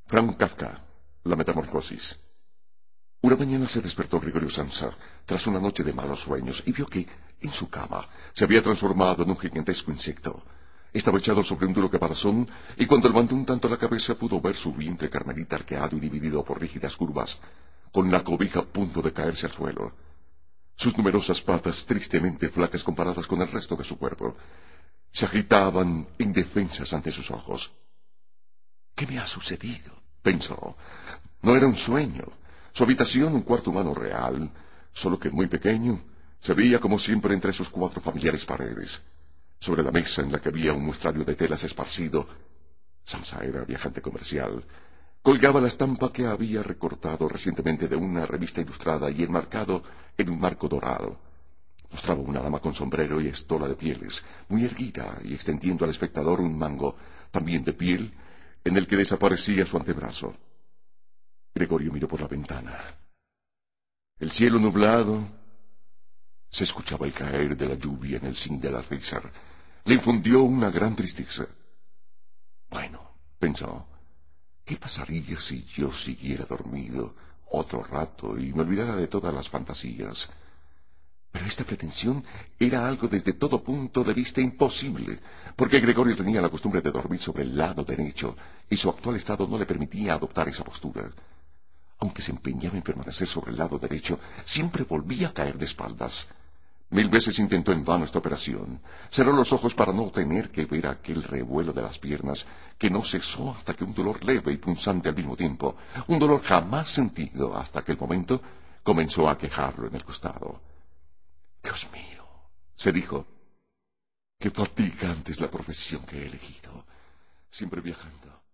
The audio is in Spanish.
Franz Kafka, La Metamorfosis. Una mañana se despertó Gregorio Samsa tras una noche de malos sueños y vio que, en su cama, se había transformado en un gigantesco insecto. Estaba echado sobre un duro caparazón y cuando levantó un tanto la cabeza pudo ver su vientre carmelita arqueado y dividido por rígidas curvas, con la cobija a punto de caerse al suelo. Sus numerosas patas, tristemente flacas comparadas con el resto de su cuerpo, se agitaban indefensas ante sus ojos. ¿Qué me ha sucedido?, pensó. No era un sueño. Su habitación, un cuarto humano real, solo que muy pequeño, se veía como siempre entre sus cuatro familiares paredes. Sobre la mesa en la que había un muestrario de telas esparcido, Samsa era viajante comercial, colgaba la estampa que había recortado recientemente de una revista ilustrada y enmarcado en un marco dorado. Mostraba una dama con sombrero y estola de pieles, muy erguida y extendiendo al espectador un mango, también de piel, en el que desaparecía su antebrazo. Gregorio miró por la ventana. El cielo nublado. Se escuchaba el caer de la lluvia en el zinc del alféizar. Le infundió una gran tristeza. Bueno, pensó, ¿qué pasaría si yo siguiera dormido otro rato y me olvidara de todas las fantasías? Pero esta pretensión era algo desde todo punto de vista imposible, porque Gregorio tenía la costumbre de dormir sobre el lado derecho, y su actual estado no le permitía adoptar esa postura. Aunque se empeñaba en permanecer sobre el lado derecho, siempre volvía a caer de espaldas. 1000 veces intentó en vano esta operación. Cerró los ojos para no tener que ver aquel revuelo de las piernas, que no cesó hasta que un dolor leve y punzante al mismo tiempo, un dolor jamás sentido hasta aquel momento, comenzó a quejarlo en el costado. Dios mío, se dijo, qué fatigante es la profesión que he elegido. Siempre viajando,